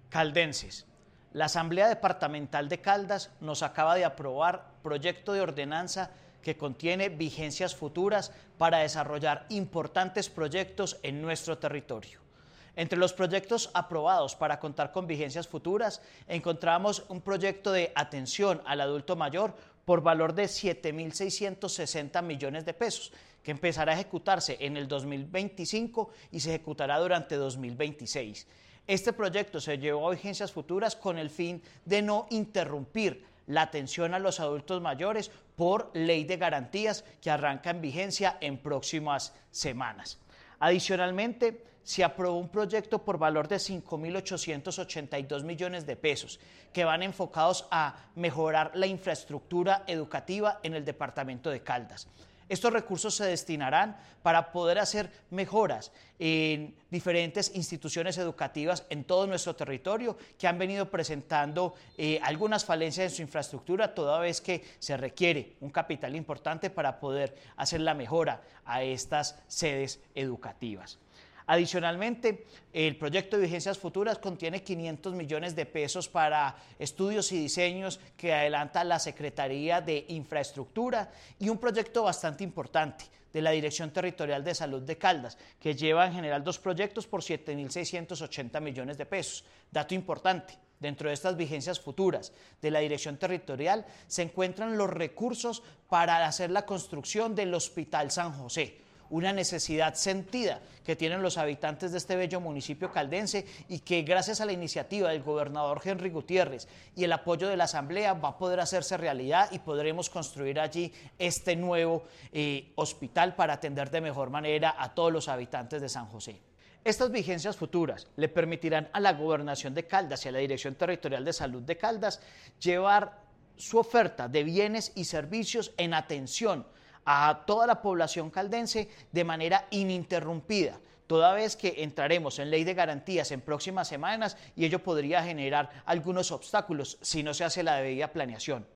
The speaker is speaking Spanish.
Caldenses. La Asamblea Departamental de Caldas nos acaba de aprobar proyecto de ordenanza que contiene vigencias futuras para desarrollar importantes proyectos en nuestro territorio. Entre los proyectos aprobados para contar con vigencias futuras, encontramos un proyecto de atención al adulto mayor por valor de 7.660 millones de pesos, que empezará a ejecutarse en el 2025 y se ejecutará durante 2026. Este proyecto se llevó a vigencias futuras con el fin de no interrumpir la atención a los adultos mayores por ley de garantías que arranca en vigencia en próximas semanas. Adicionalmente, se aprobó un proyecto por valor de 5.882 millones de pesos que van enfocados a mejorar la infraestructura educativa en el departamento de Caldas. Estos recursos se destinarán para poder hacer mejoras en diferentes instituciones educativas en todo nuestro territorio que han venido presentando algunas falencias en su infraestructura, toda vez que se requiere un capital importante para poder hacer la mejora a estas sedes educativas. Adicionalmente, el proyecto de vigencias futuras contiene 500 millones de pesos para estudios y diseños que adelanta la Secretaría de Infraestructura y un proyecto bastante importante de la Dirección Territorial de Salud de Caldas, que lleva en general dos proyectos por 7.680 millones de pesos. Dato importante. Dentro de estas vigencias futuras de la Dirección Territorial se encuentran los recursos para hacer la construcción del Hospital San José, una necesidad sentida que tienen los habitantes de este bello municipio caldense y que gracias a la iniciativa del gobernador Henry Gutiérrez y el apoyo de la Asamblea va a poder hacerse realidad y podremos construir allí este nuevo hospital para atender de mejor manera a todos los habitantes de San José. Estas vigencias futuras le permitirán a la Gobernación de Caldas y a la Dirección Territorial de Salud de Caldas llevar su oferta de bienes y servicios en atención a toda la población caldense de manera ininterrumpida, toda vez que entraremos en ley de garantías en próximas semanas y ello podría generar algunos obstáculos si no se hace la debida planeación.